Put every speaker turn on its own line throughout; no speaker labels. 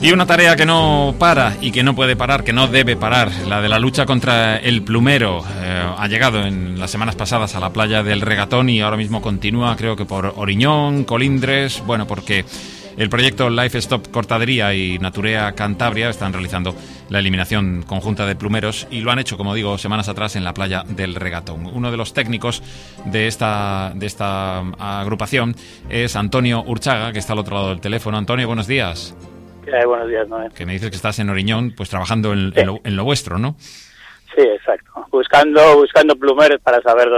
Y una tarea que no para y que no puede parar, que no debe parar, la de la lucha contra el plumero. Ha llegado en las semanas pasadas a la playa del Regatón y ahora mismo continúa, creo que por Oriñón, Colindres, bueno, porque el proyecto Life Stop Cortadería y Naturea Cantabria están realizando la eliminación conjunta de plumeros y lo han hecho, como digo, semanas atrás en la playa del Regatón. Uno de los técnicos de esta agrupación es Antonio Urchaga, que está al otro lado del teléfono. Antonio, buenos días.
Buenos días, Noé.
Que me dices que estás en Oriñón, pues trabajando en lo vuestro, ¿no?
Sí, exacto. Buscando plumeros para saber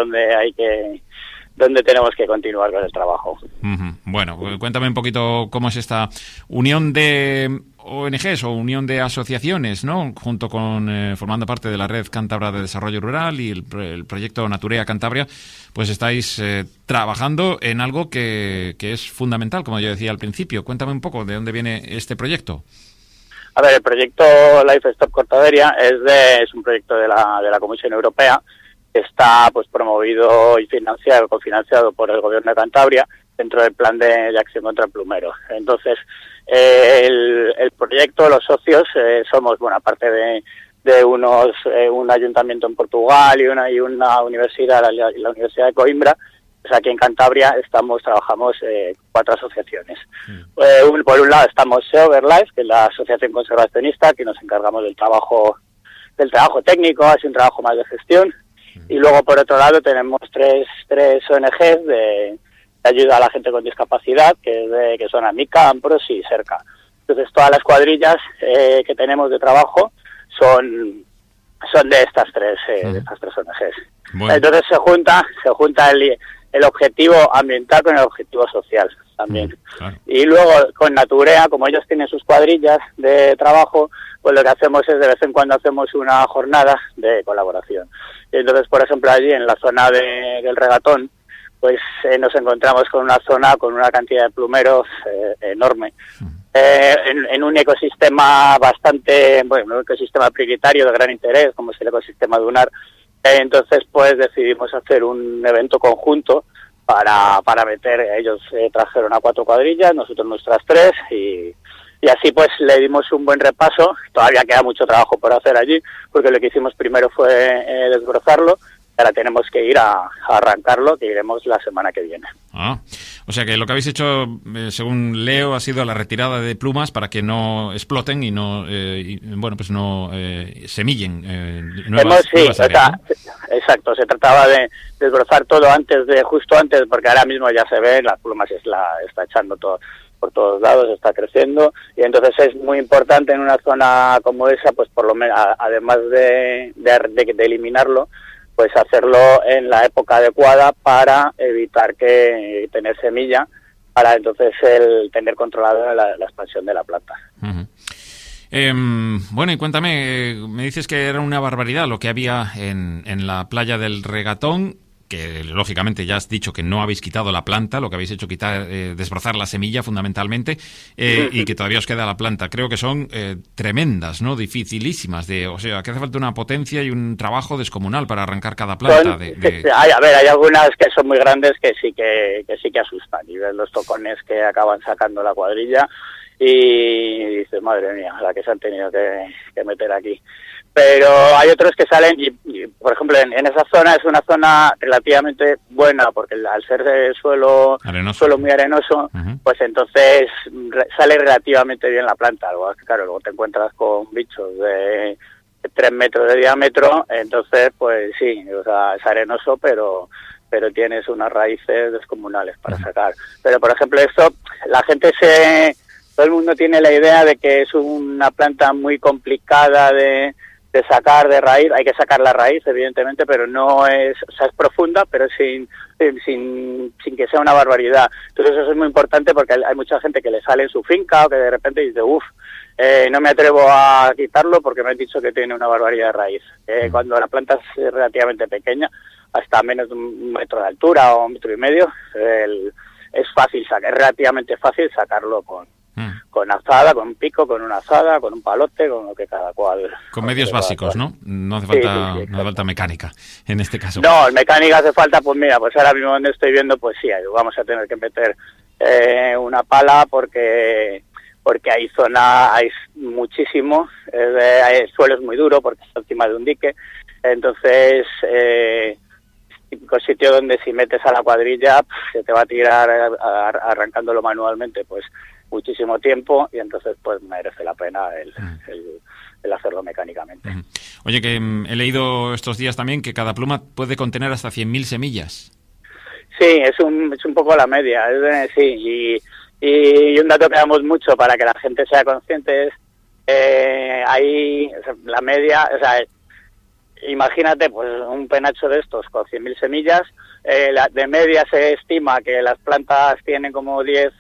dónde tenemos que continuar con el trabajo.
Uh-huh. Bueno, cuéntame un poquito cómo es esta unión de ONGs o unión de asociaciones, ¿no? Junto con, formando parte de la Red Cántabra de Desarrollo Rural y el proyecto Naturea Cantabria, pues estáis trabajando en algo que es fundamental, como yo decía al principio. Cuéntame un poco de dónde viene este proyecto.
A ver, el proyecto Life Stop Cortadería es un proyecto de la Comisión Europea que está pues promovido y cofinanciado por el Gobierno de Cantabria dentro del plan de acción contra el plumero. Entonces, el proyecto, los socios, somos, bueno, aparte de un ayuntamiento en Portugal y una universidad, la Universidad de Coimbra, pues aquí en Cantabria trabajamos 4 asociaciones. Por un lado estamos Seoverlife, que es la asociación conservacionista, que nos encargamos del trabajo técnico, así un trabajo más de gestión. Y luego, por otro lado, tenemos tres ONGs de ayuda a la gente con discapacidad, que son AMICA, AMPROS y SERCA. Entonces, todas las cuadrillas que tenemos de trabajo son de estas tres ONGs. Bueno. Entonces, se junta el objetivo ambiental con el objetivo social también. Claro. Y luego, con Naturea, como ellos tienen sus cuadrillas de trabajo, pues lo que hacemos es de vez en cuando hacemos una jornada de colaboración. Y entonces, por ejemplo, allí en la zona del Regatón, pues nos encontramos con una zona con una cantidad de plumeros enorme. En un ecosistema un ecosistema prioritario de gran interés, como es el ecosistema dunar. Entonces, pues decidimos hacer un evento conjunto para meter. Ellos trajeron a 4 cuadrillas, nosotros nuestras 3 y así pues le dimos un buen repaso. Todavía queda mucho trabajo por hacer allí, porque lo que hicimos primero fue desbrozarlo. Ahora tenemos que ir a arrancarlo, que iremos la semana que viene.
O sea que lo que habéis hecho, según leo, ha sido la retirada de plumas para que no exploten y no, semillen nuevas áreas, ¿no?
Exacto, se trataba de desbrozar todo justo antes, porque ahora mismo ya se ve, las plumas está echando todo por todos lados, está creciendo, y entonces es muy importante en una zona como esa, pues por lo menos, además de eliminarlo, pues hacerlo en la época adecuada para evitar tener semilla, para entonces tener controlada la expansión de la planta.
Uh-huh. Bueno, y cuéntame, me dices que era una barbaridad lo que había en la playa del Regatón, que lógicamente ya has dicho que no habéis quitado la planta, lo que habéis hecho desbrozar la semilla fundamentalmente, y que todavía os queda la planta. Creo que son tremendas, ¿no? Dificilísimas. O sea, que hace falta una potencia y un trabajo descomunal para arrancar cada planta.
Hay algunas que son muy grandes que sí que asustan, y ves los tocones que acaban sacando la cuadrilla y dices, madre mía, la que se han tenido que meter aquí. Pero hay otros que salen y por ejemplo, en esa zona es una zona relativamente buena, porque al ser de suelo muy arenoso, uh-huh, pues entonces sale relativamente bien la planta. Luego te encuentras con bichos de 3 metros de diámetro, entonces pues sí, o sea, es arenoso, pero tienes unas raíces descomunales para sacar. Pero por ejemplo esto, todo el mundo tiene la idea de que es una planta muy complicada de sacar de raíz. Hay que sacar la raíz, evidentemente, pero no es, o sea, es profunda, pero sin que sea una barbaridad. Entonces eso es muy importante, porque hay mucha gente que le sale en su finca o que de repente dice, no me atrevo a quitarlo porque me han dicho que tiene una barbaridad de raíz. Cuando la planta es relativamente pequeña, hasta menos de 1 metro de altura o 1,5 metros, es relativamente fácil sacarlo con azada, con un pico, con una azada, con un palote, con lo que cada cual...
Con medios básicos, ¿no? No hace falta, no hace falta mecánica, en este caso.
No, mecánica hace falta, pues mira, pues ahora mismo donde estoy viendo, pues sí, vamos a tener que meter una pala porque porque hay muchísimo, el suelo es muy duro porque está encima de un dique, entonces típico sitio donde si metes a la cuadrilla se te va a tirar arrancándolo manualmente pues muchísimo tiempo, y entonces pues merece la pena el hacerlo mecánicamente.
Oye, que he leído estos días también que cada pluma puede contener hasta 100.000 semillas.
Sí, es un poco la media, sí, y un dato que damos mucho para que la gente sea consciente es la media, o sea, imagínate pues un penacho de estos con 100.000 semillas, de media se estima que las plantas tienen como 10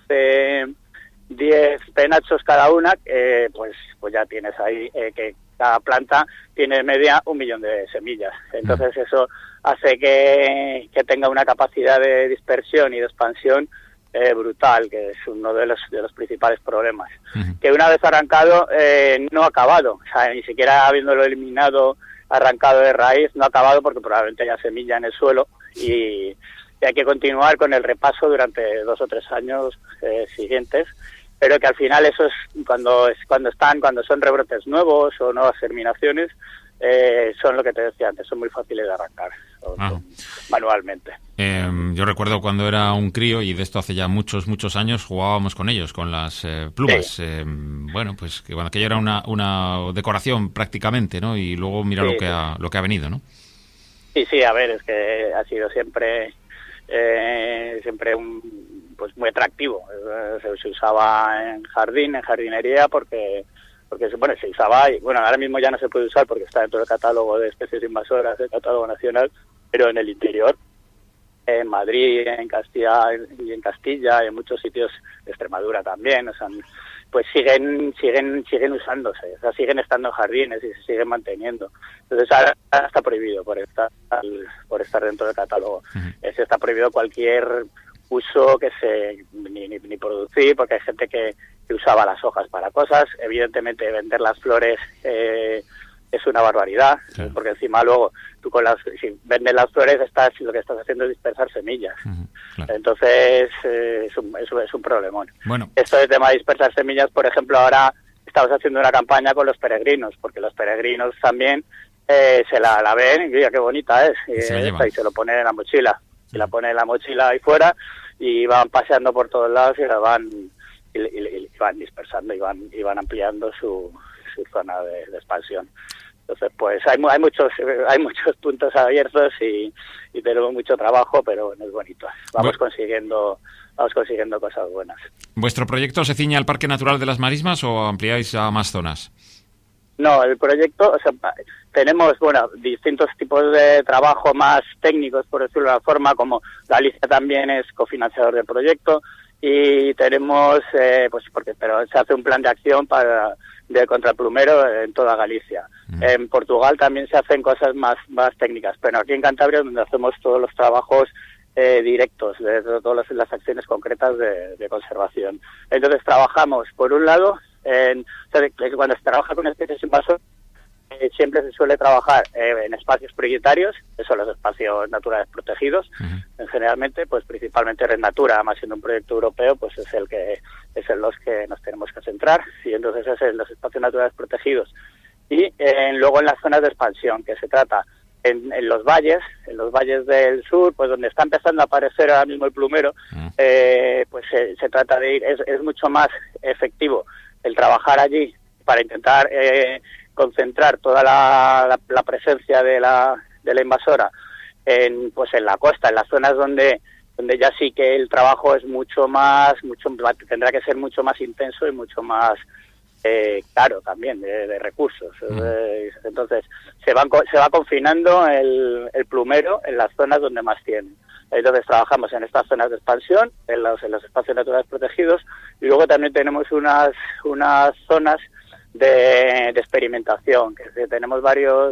penachos cada una, pues ya tienes ahí que cada planta tiene de media 1 millón de semillas. Entonces eso hace que tenga una capacidad de dispersión y de expansión brutal, que es uno de los principales problemas. Que una vez arrancado no ha acabado, o sea, ni siquiera habiéndolo eliminado, arrancado de raíz, no ha acabado porque probablemente haya semilla en el suelo, y hay que continuar con el repaso durante 2 o 3 años siguientes, pero que al final eso es cuando son rebrotes nuevos o nuevas germinaciones, son lo que te decía antes, son muy fáciles de arrancar manualmente.
Yo recuerdo cuando era un crío, y de esto hace ya muchos años, jugábamos con ellos, con las plumas. Sí. Bueno, pues que aquello era una decoración prácticamente, ¿no? Y luego mira lo que ha venido, ¿no?
Sí, a ver, es que ha sido siempre pues muy atractivo. Se usaba en jardinería porque bueno, se usaba, y bueno, ahora mismo ya no se puede usar porque está dentro del catálogo de especies invasoras, del catálogo nacional, pero en el interior, en Madrid, en Castilla y en muchos sitios de Extremadura también, o sea, pues siguen usándose, o sea, siguen estando en jardines y se siguen manteniendo. Entonces ahora está prohibido por estar dentro del catálogo. Se está prohibido cualquier uso ni producir, porque hay gente que usaba las hojas para cosas. Evidentemente vender las flores es una barbaridad, claro, porque encima luego tú si vendes las flores lo que estás haciendo es dispersar semillas. Claro. Entonces es un problemón. Bueno. Esto de tema de dispersar semillas, por ejemplo, ahora estamos haciendo una campaña con los peregrinos, porque los peregrinos también se la ven y mira qué bonita es, y se lo ponen en la mochila. Y la ponen en la mochila ahí fuera y van paseando por todos lados y la van dispersando y van ampliando su zona de expansión. Entonces, pues hay muchos puntos abiertos y tenemos mucho trabajo, pero bueno, es bonito. Vamos consiguiendo cosas buenas.
¿Vuestro proyecto se ciñe al Parque Natural de las Marismas o ampliáis a más zonas?
No, el proyecto, o sea, tenemos, distintos tipos de trabajo más técnicos, por decirlo de una forma, como Galicia también es cofinanciador del proyecto, y tenemos, pero se hace un plan de acción contra el plumero en toda Galicia. En Portugal también se hacen cosas más técnicas, pero aquí en Cantabria es donde hacemos todos los trabajos directos, de todas las acciones concretas de conservación. Entonces trabajamos, por un lado, cuando se trabaja con especies invasoras, siempre se suele trabajar en espacios prioritarios, que son los espacios naturales protegidos. Generalmente, pues principalmente Red Natura, además siendo un proyecto europeo, pues es en los que nos tenemos que centrar, y entonces es en los espacios naturales protegidos. Y luego en las zonas de expansión, que se trata en los valles del sur, pues donde está empezando a aparecer ahora mismo el plumero, pues se trata de ir, es mucho más efectivo el trabajar allí para intentar concentrar toda la presencia de la invasora en la costa, en las zonas donde ya sí que el trabajo es tendrá que ser mucho más intenso y mucho más caro también de recursos. Entonces se va confinando el plumero en las zonas donde más tiene. Entonces trabajamos en estas zonas de expansión, en los espacios naturales protegidos, y luego también tenemos unas zonas de experimentación, que tenemos varias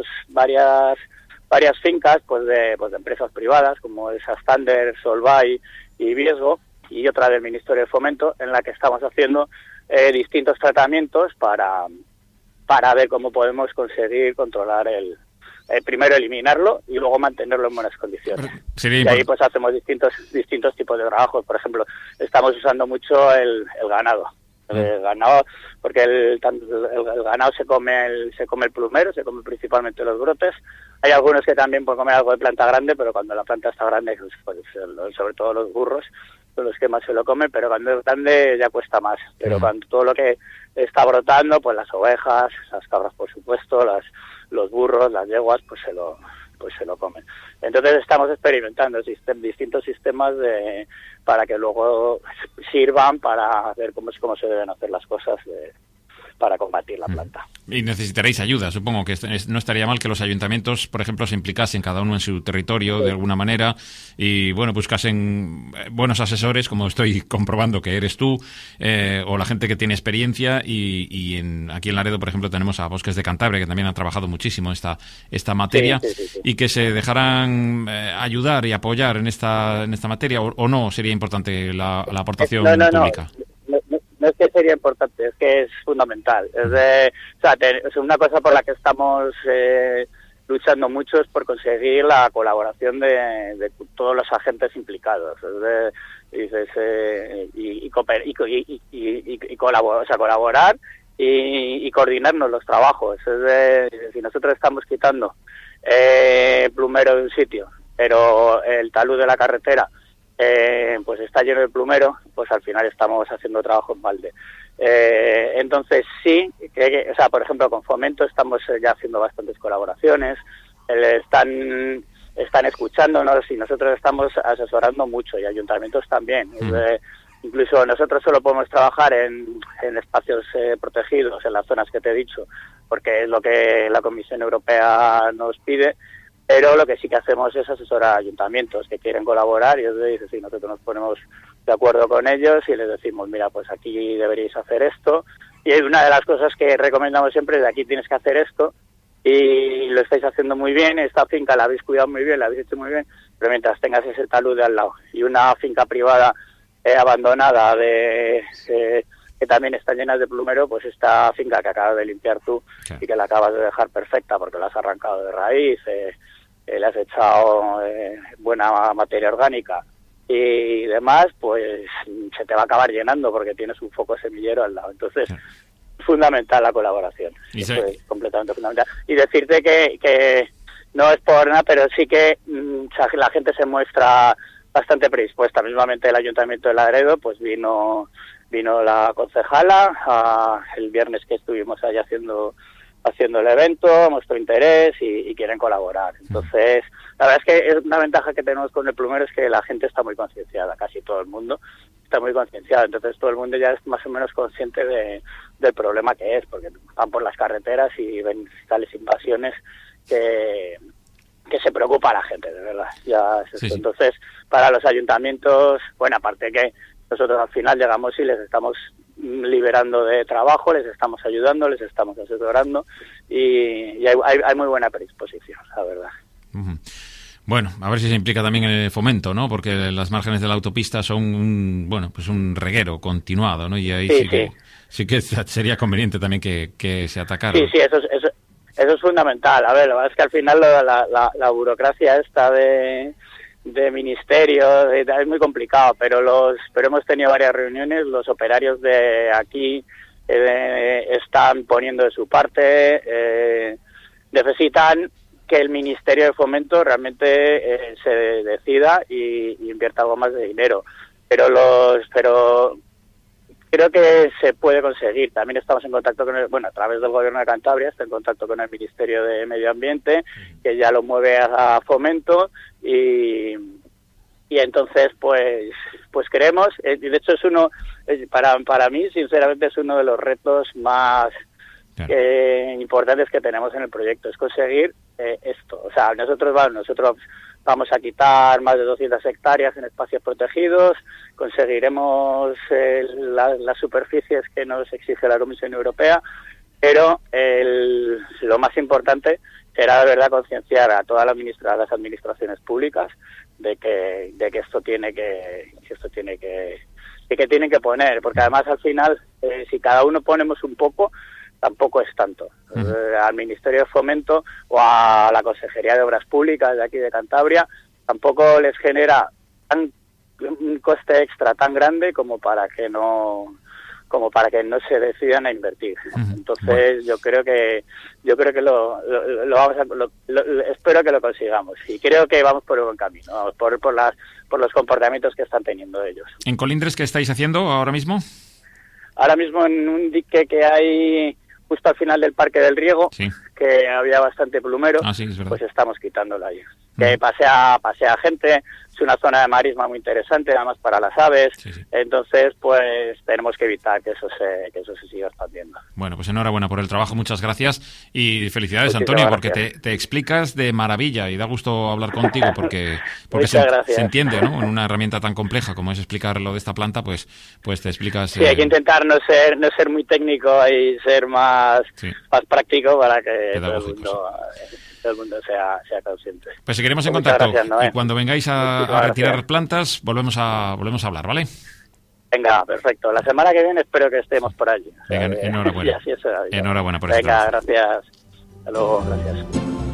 fincas de empresas privadas como es Astander, Solvay y Viesgo, y otra del Ministerio de Fomento, en la que estamos haciendo distintos tratamientos para ver cómo podemos conseguir controlar primero eliminarlo y luego mantenerlo en buenas condiciones. Y ahí pues hacemos distintos tipos de trabajos. Por ejemplo, estamos usando mucho el ganado. El ganado, porque el ganado se come el plumero, se come principalmente los brotes. Hay algunos que también pueden comer algo de planta grande, pero cuando la planta está grande, pues, sobre todo los burros son los que más se lo comen, pero cuando es grande ya cuesta más. Pero cuando todo lo que está brotando, pues las ovejas, las cabras por supuesto, los burros, las yeguas, pues se lo comen. Entonces estamos experimentando distintos sistemas para que luego sirvan para ver cómo se deben hacer las cosas para combatir la planta.
Y necesitaréis ayuda. Supongo que no estaría mal que los ayuntamientos, por ejemplo, se implicasen cada uno en su territorio de alguna manera y, bueno, buscasen buenos asesores, como estoy comprobando que eres tú, o la gente que tiene experiencia y aquí en Laredo, por ejemplo, tenemos a Bosques de Cantabria, que también han trabajado muchísimo esta materia, sí. Y que se dejaran ayudar y apoyar en esta materia, o no sería importante la aportación pública.
No es que sería importante, es que es fundamental. Es una cosa por la que estamos luchando mucho es por conseguir la colaboración de todos los agentes implicados. Colaborar y coordinarnos los trabajos. Si nosotros estamos quitando plumero de un sitio, pero el talud de la carretera pues está lleno de plumero, pues al final estamos haciendo trabajo en balde. Entonces sí, por ejemplo con Fomento estamos ya haciendo bastantes colaboraciones, están escuchándonos y nosotros estamos asesorando mucho y ayuntamientos también. Incluso nosotros solo podemos trabajar en espacios protegidos, en las zonas que te he dicho, porque es lo que la Comisión Europea nos pide. Pero lo que sí que hacemos es asesorar a ayuntamientos que quieren colaborar y nosotros nos ponemos de acuerdo con ellos y les decimos, mira, pues aquí deberíais hacer esto. Y una de las cosas que recomendamos siempre es de aquí tienes que hacer esto y lo estáis haciendo muy bien, esta finca la habéis cuidado muy bien, la habéis hecho muy bien, pero mientras tengas ese talud de al lado y una finca privada abandonada que también está llena de plumero, pues esta finca que acabas de limpiar tú y que la acabas de dejar perfecta porque la has arrancado de raíz, le has echado buena materia orgánica y demás, pues se te va a acabar llenando porque tienes un foco semillero al lado. Entonces, es fundamental la colaboración. Eso es completamente fundamental. Y decirte que no es por nada, pero sí que la gente se muestra bastante predispuesta. Mismamente el Ayuntamiento de Laredo, pues vino la concejala el viernes que estuvimos allá haciendo el evento, mostró interés y quieren colaborar. Entonces, la verdad es que es una ventaja que tenemos con el plumero es que la gente está muy concienciada, casi todo el mundo está muy concienciado, entonces todo el mundo ya es más o menos consciente del problema que es, porque van por las carreteras y ven tales invasiones que se preocupa a la gente, de verdad. Sí. Entonces, para los ayuntamientos, bueno, aparte que nosotros al final llegamos y les estamos liberando de trabajo, les estamos ayudando, les estamos asesorando y hay muy buena predisposición, la verdad.
Bueno, a ver si se implica también en el Fomento, ¿no? Porque las márgenes de la autopista son un reguero continuado, ¿no? Y ahí sí que sería conveniente también que se atacara.
Sí, eso es fundamental. A ver, la verdad es que al final la burocracia esta de ministerio es muy complicado, pero hemos tenido varias reuniones, los operarios de aquí están poniendo de su parte, necesitan que el Ministerio de Fomento realmente se decida y invierta algo más de dinero, pero creo que se puede conseguir. También estamos en contacto a través del Gobierno de Cantabria, está en contacto con el Ministerio de Medio Ambiente, que ya lo mueve a Fomento y entonces pues creemos, y de hecho es para mí sinceramente es uno de los retos más importantes que tenemos en el proyecto, es conseguir esto. O sea, nosotros vamos a quitar más de 200 hectáreas en espacios protegidos, conseguiremos las superficies que nos exige la Comisión Europea, pero lo más importante será de verdad concienciar a todas las administraciones públicas de que esto tienen que poner, porque además al final si cada uno ponemos un poco tampoco es tanto. Al Ministerio de Fomento o a la Consejería de Obras Públicas de aquí de Cantabria tampoco les genera un coste extra tan grande como para que no como para que no se decidan a invertir. Entonces yo creo que lo vamos a, espero que lo consigamos, y creo que vamos por un buen camino, vamos por los comportamientos que están teniendo ellos.
¿En Colindres qué estáis haciendo ahora mismo?
Ahora mismo en un dique que hay justo al final del Parque del Riego,
sí,
que había bastante plumero,
sí, es verdad,
pues estamos quitándolo ahí. Que pasea gente, es una zona de marisma muy interesante, además para las aves,
sí.
Entonces pues tenemos que evitar que eso se siga expandiendo.
Bueno, pues enhorabuena por el trabajo, muchas gracias y felicidades,
Muchísimas
Antonio,
gracias.
porque te explicas de maravilla y da gusto hablar contigo porque se entiende, ¿no? En una herramienta tan compleja como es explicar lo de esta planta, pues te explicas.
Sí, hay que intentar no ser muy técnico y ser más práctico para que todo el mundo sea consciente.
Pues seguiremos en contacto,
gracias,
y cuando vengáis a retirar plantas volvemos a hablar, ¿vale?
Venga, perfecto. La semana que viene espero que estemos por allí.
Venga, enhorabuena.
Y así será.
Enhorabuena por
Venga,
esto.
gracias. Hasta luego, gracias.